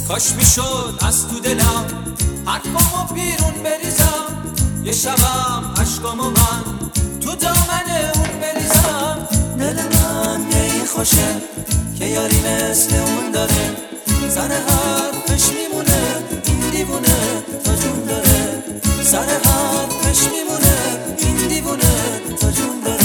کاش میشد از تو دلم حرفامو بیرون بریزم، یه شبم عشقامو من تو دامن اون بریزم. دل من یه خوشه که یاری مثل اون داره، سر حرفش میمونه این دیوونه تا جون داره، سر حرفش میمونه این دیوونه تا جون داره.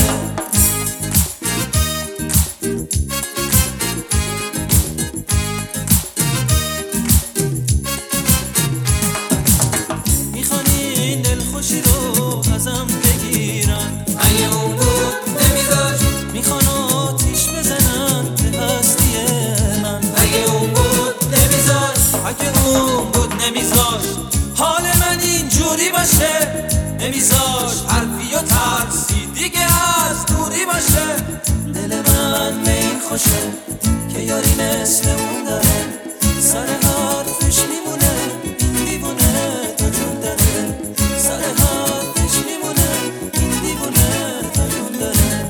میخوان این دلخوشی رو ازم بگیرن، اگه اون بود نمیذاشت. میخوان آتیش بزنن به هستی من، اگه اون بود نمیذاشت. اگه اون بود نمیذاشت حال من اینجوری باشه، نمیذاشت حرفی و ترسی دیگه از دوری باشه. دل من به این خوشه که یاری مثل اون داره، سر حرفش میمونه این دیوونه تا جون داره، سر حرفش میمونه این دیوونه تا جون داره.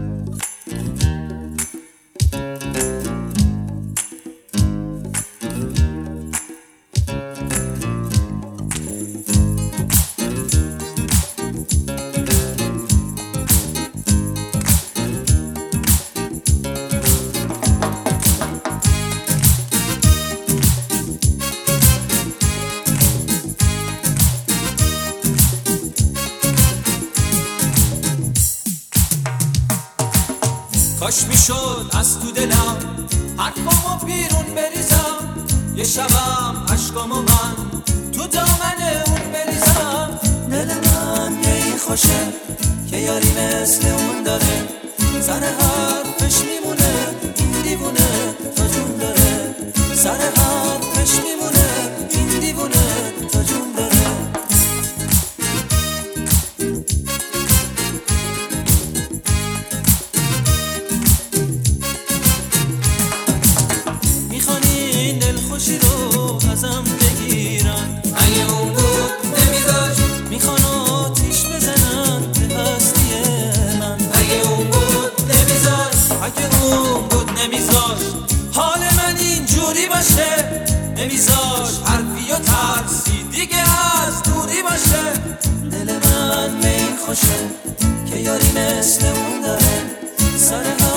کاش میشد از تو دلم حرفامو بیرون بریزم، یه شبم عشقامو من تو دامن اون بریزم. دل من یه خوشه که یاری مثل اون داره، سر حرفش میمونه این دیوونه تا جون داره، سر حرفش میمونه این دیوونه تا جون داره. خوشی رو ازم بگیرن، اگه اون بود نمیذاشت. میخوان آتیش بزنن به هستی من، اگه اون بود نمیذاشت. اگه اون بود نمیذاشت حال من اینجوری باشه، نمیذاشت حرفی و ترسی دیگه از دوری باشه. دل من به این خوشه که یاری مثل اون داره، سر